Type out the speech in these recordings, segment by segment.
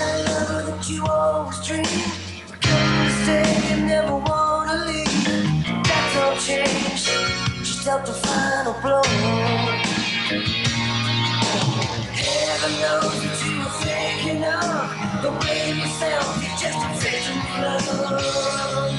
kind of lover that you always dream. Come to stay and never wanna leave. That's all changed. Just dealt the final blow. Heaven knows what you were thinking of. Don't blame yourself, you're just a victim of love.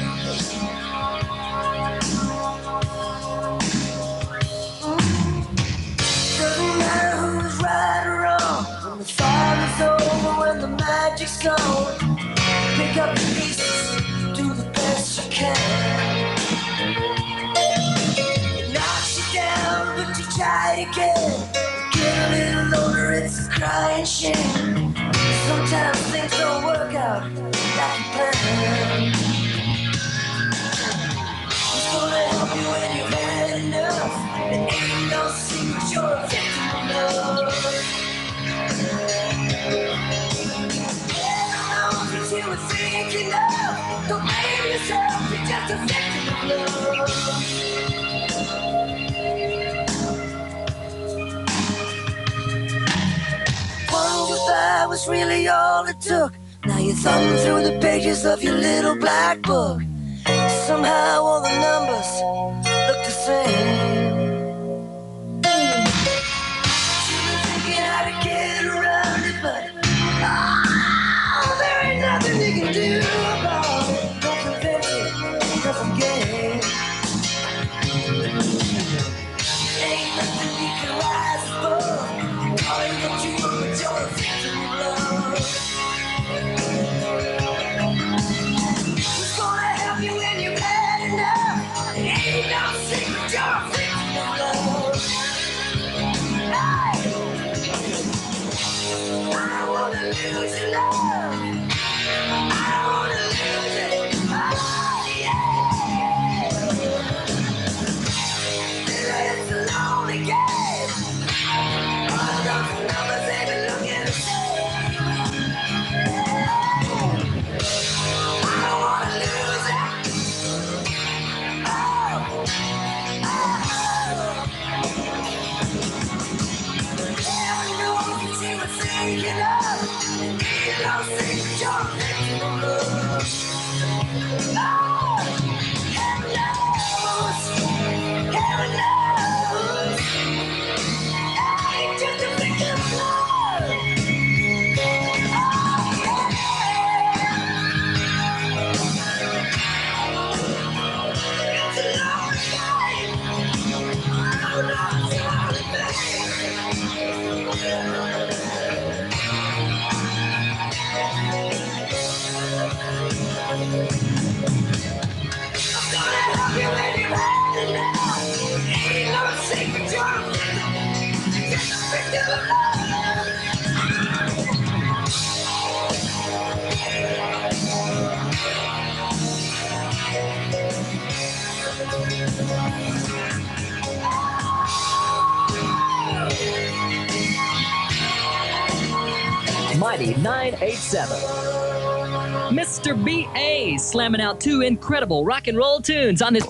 Doesn't matter who's right or wrong. When the fun is over, when the magic's gone, pick up the pieces, do the best you can. It knocks you down, but you try it again. Get a little older, it's a crying shame. Sometimes things don't work out like you planned. Who's gonna help you when you've had enough? It ain't no secret you're a victim of love. Heaven knows what you were thinking of. Don't blame yourself, you're just a victim of love. One goodbye was really all it took. Now you're thumbing through the pages of your little black book. Somehow all the numbers look the same. You've been thinking how to get around it, but there ain't nothing you can do about it. Don't prevent it, doesn't gain. Ain't nothing you can rise above. Calling what you want, but you're a victim of love. Who's gonna help you when you've had enough? It ain't no secret you're a victim of love. Hey! I don't wanna lose your love. I don't wanna lose it. Oh, yeah! It's a lonely game. All those numbers they be looking the same. I don't wanna lose it. Oh, Heaven knows what you were thinking of. Ain't no secret you're a victim of love. Oh, heaven knows. Heaven knows. I ain't just a victim of love. Oh, yeah. It's a long game. Oh, no, it's a lonely game. I'm gonna help you when you've had enough. Ain't no secret you're a victim. Just a victim of love. Mighty 987. Mr. B.A. slamming out two incredible rock and roll tunes on this